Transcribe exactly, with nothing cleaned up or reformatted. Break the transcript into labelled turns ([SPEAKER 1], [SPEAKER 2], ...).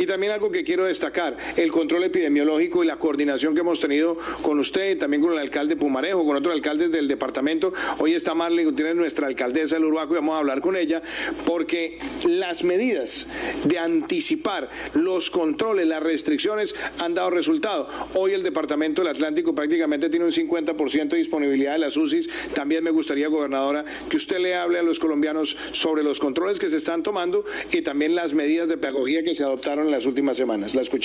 [SPEAKER 1] también algo que quiero destacar, el control epidemiológico y la coordinación que hemos tenido con usted, también con el alcalde Pumarejo, con otros alcaldes del departamento. Hoy está Marlene Gutiérrez, nuestra alcaldesa del Urbaco, y vamos a hablar con ella, porque las medidas de anticipar los controles, las restricciones han dado resultado. Hoy el departamento del Atlántico prácticamente tiene un cincuenta por ciento de disponibilidad de las U C I s. También me gustaría, gobernadora, que usted le hable a los colombianos sobre los controles que se están tomando y también las medidas de pedagogía que se adoptaron en las últimas semanas. La escuchamos.